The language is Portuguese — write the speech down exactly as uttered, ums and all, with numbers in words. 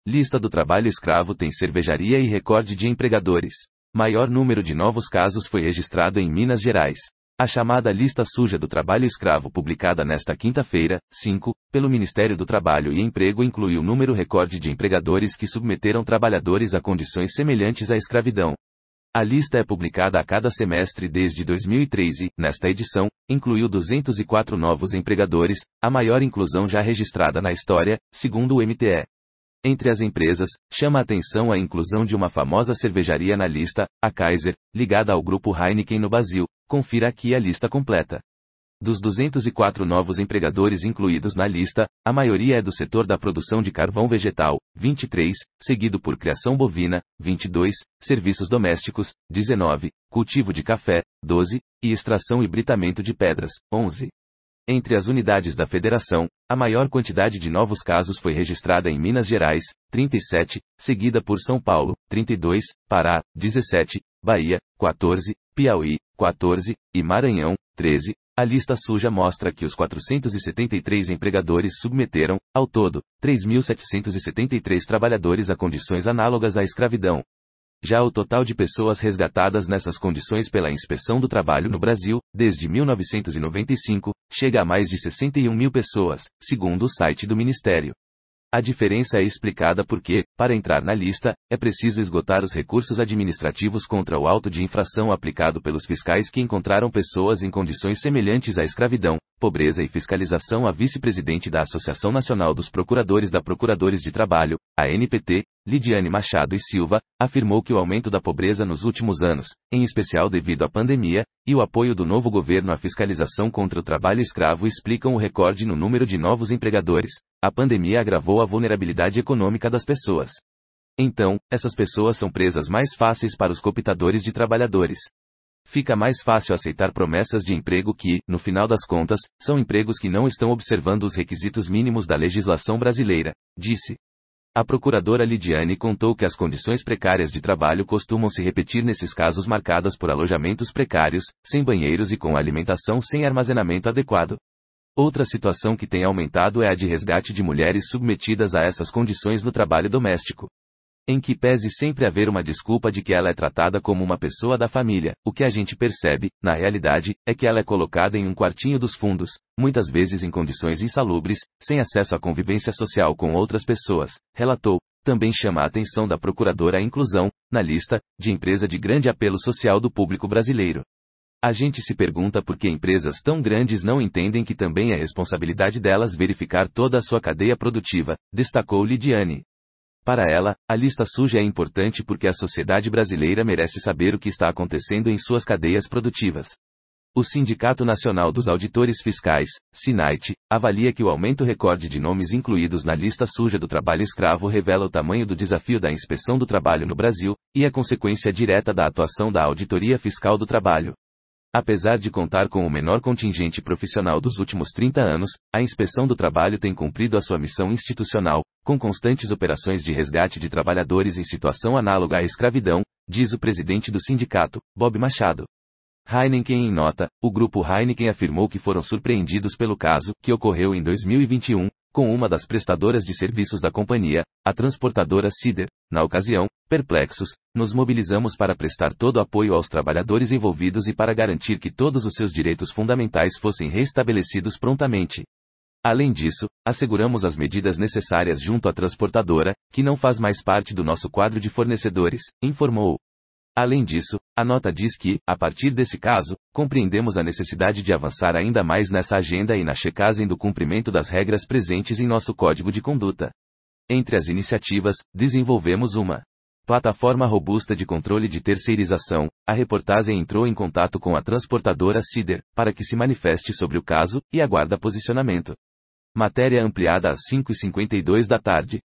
Lista do trabalho escravo tem cervejaria e recorde de empregadores. Maior número de novos casos foi registrado em Minas Gerais. A chamada Lista Suja do Trabalho Escravo, publicada nesta quinta-feira, cinco, pelo Ministério do Trabalho e Emprego, inclui o número recorde de empregadores que submeteram trabalhadores a condições semelhantes à escravidão. A lista é publicada a cada semestre desde dois mil e três e, nesta edição, incluiu duzentos e quatro novos empregadores, a maior inclusão já registrada na história, segundo o M T E. Entre as empresas, chama a atenção a inclusão de uma famosa cervejaria na lista, a Kaiser, ligada ao grupo Heineken no Brasil. Confira aqui a lista completa. Dos duzentos e quatro novos empregadores incluídos na lista, a maioria é do setor da produção de carvão vegetal, vinte e três, seguido por criação bovina, vinte e dois, serviços domésticos, dezenove, cultivo de café, doze, e extração e britamento de pedras, onze. Entre as unidades da federação, a maior quantidade de novos casos foi registrada em Minas Gerais, trinta e sete, seguida por São Paulo, trinta e dois, Pará, dezessete, Bahia, quatorze, Piauí, quatorze, e Maranhão, treze. A lista suja mostra que os quatrocentos e setenta e três empregadores submeteram, ao todo, três mil setecentos e setenta e três trabalhadores a condições análogas à escravidão. Já o total de pessoas resgatadas nessas condições pela Inspeção do Trabalho no Brasil, desde mil novecentos e noventa e cinco, chega a mais de sessenta e um mil pessoas, segundo o site do Ministério. A diferença é explicada porque, para entrar na lista, é preciso esgotar os recursos administrativos contra o auto de infração aplicado pelos fiscais que encontraram pessoas em condições semelhantes à escravidão, pobreza e fiscalização. A vice-presidente da Associação Nacional dos Procuradores da Procuradores de Trabalho, a N P T, Lidiane Machado e Silva, afirmou que o aumento da pobreza nos últimos anos, em especial devido à pandemia, e o apoio do novo governo à fiscalização contra o trabalho escravo explicam o recorde no número de novos empregadores. A pandemia agravou a vulnerabilidade econômica das pessoas. Então, essas pessoas são presas mais fáceis para os cooptadores de trabalhadores. Fica mais fácil aceitar promessas de emprego que, no final das contas, são empregos que não estão observando os requisitos mínimos da legislação brasileira, disse. A procuradora Lidiane contou que as condições precárias de trabalho costumam se repetir nesses casos marcadas por alojamentos precários, sem banheiros e com alimentação sem armazenamento adequado. Outra situação que tem aumentado é a de resgate de mulheres submetidas a essas condições no trabalho doméstico. Em que pese sempre haver uma desculpa de que ela é tratada como uma pessoa da família, o que a gente percebe, na realidade, é que ela é colocada em um quartinho dos fundos, muitas vezes em condições insalubres, sem acesso à convivência social com outras pessoas, relatou. Também chama a atenção da procuradora a inclusão, na lista, de empresa de grande apelo social do público brasileiro. A gente se pergunta por que empresas tão grandes não entendem que também é responsabilidade delas verificar toda a sua cadeia produtiva, destacou Lidiane. Para ela, a lista suja é importante porque a sociedade brasileira merece saber o que está acontecendo em suas cadeias produtivas. O Sindicato Nacional dos Auditores Fiscais, SINAIT, avalia que o aumento recorde de nomes incluídos na lista suja do trabalho escravo revela o tamanho do desafio da inspeção do trabalho no Brasil, e é consequência direta da atuação da Auditoria Fiscal do Trabalho. Apesar de contar com o menor contingente profissional dos últimos trinta anos, a Inspeção do Trabalho tem cumprido a sua missão institucional, com constantes operações de resgate de trabalhadores em situação análoga à escravidão, diz o presidente do sindicato, Bob Machado. Heineken. Em nota, o grupo Heineken afirmou que foram surpreendidos pelo caso, que ocorreu em dois mil e vinte e um, com uma das prestadoras de serviços da companhia, a transportadora Cider. Na ocasião, perplexos, nos mobilizamos para prestar todo o apoio aos trabalhadores envolvidos e para garantir que todos os seus direitos fundamentais fossem restabelecidos prontamente. Além disso, asseguramos as medidas necessárias junto à transportadora, que não faz mais parte do nosso quadro de fornecedores, informou. Além disso, a nota diz que, a partir desse caso, compreendemos a necessidade de avançar ainda mais nessa agenda e na checagem do cumprimento das regras presentes em nosso Código de Conduta. Entre as iniciativas, desenvolvemos uma plataforma robusta de controle de terceirização. A reportagem entrou em contato com a transportadora Cider, para que se manifeste sobre o caso, e aguarda posicionamento. Matéria ampliada às cinco e cinquenta e dois da tarde.